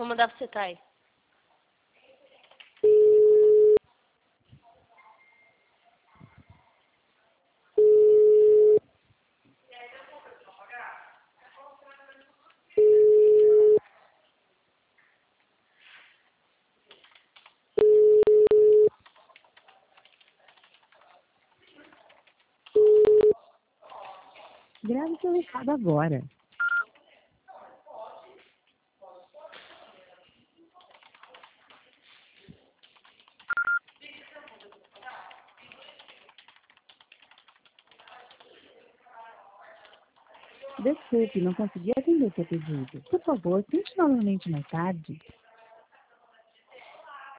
mandar você cair. Grave seu recado agora. Desculpe, não consegui atender seu pedido. Por favor, tente novamente mais tarde.